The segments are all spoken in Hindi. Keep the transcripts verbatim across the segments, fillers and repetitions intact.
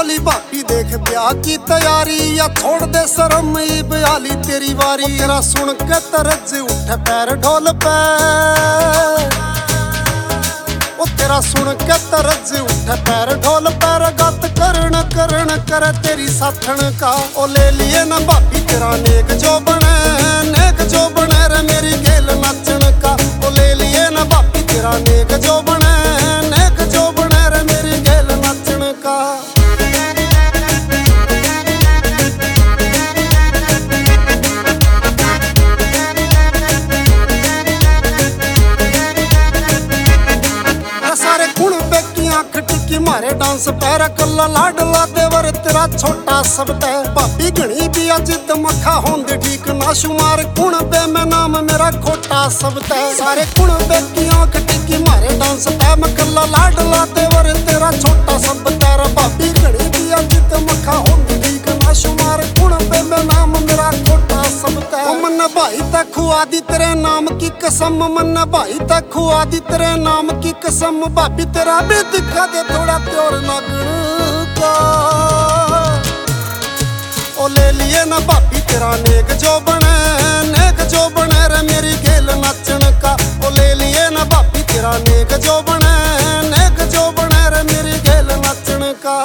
वाली भाभी देख ब्याह की तैयारी या छोड़ दे शर्म बयाली तेरी वारी। तेरा सुन के तरज उठे पैर ढोल पे, ओ तेरा सुन के तरज उठे पैर ढोल पैर गत करण करण कर तेरी साथन का। ओ ले लिए ना भाभी तेरा नेक जो बने, नेक जो बने रे मेरी गेल नाचन का। ओ ले लिए ना भाभी तेरा नेक जो बने, नेक जो बने रे मेरी गेल नाचन का। मारे डांस पैरा कला लाडला देवर तेरा छोटा शब्द है। भाभी घनी भी अजित मखा होंदे ठीक ना शुमार कुण बे मैं नाम मेरा खोटा शब्द है। सारे कुण बे की आंख टिकी मारे डांस पै मैं कला लाडला देवर तेरा छोटा शब्द है। भाभी घनी भी अजित मखा होंदे ठीक ना शुमार कुण बे मैं नाम मेरा खोटा शब्द है। मन भाई तक खुआ दी तेरे नाम की कसम, मन भाई तक खुआ दी तेरे नाम की कसम। भाभी तेरा भी दिखा दे थोड़ा प्योर नागण का। ओ ले लिए ना भाभी तेरा नेक जो बने, नेक जो बने रे मेरी गेल नाचन का। ओ ले लिए ना भाभी तेरा नेक जो बने, नेक जो बने रे मेरी गेल नाचन का।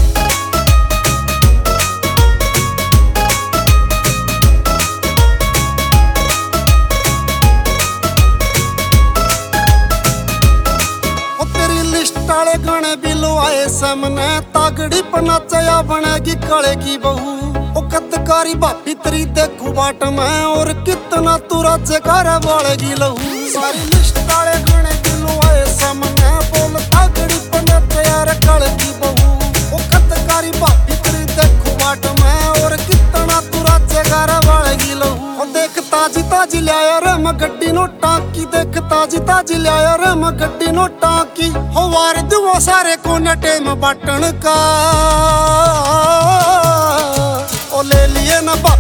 काले गाने भी लो आए सामने तागड़ी पनाचया बनेगी काले की बहू। ओ कतकारी भाभी तेरी देखू बाट में और कितना तू राज्य कर वालेगी लहू। सारी लिस्ट काले गाने भी लो आए सामने बोल तागड़ी पनाचया रे काले की बहू। ओ कतकारी भाभी तेरी देखू बाट में और कितना तू राज्य कर वालेगी लहू। ओ देख ताजी ताजी लाया रे मैं गड्डी नो टाकी, देख ताजी ताजी लाया रे मैं गड्डी नो टाकी। हो वार दुआ सारे को टेम बाटन का। ओ ले लिए ना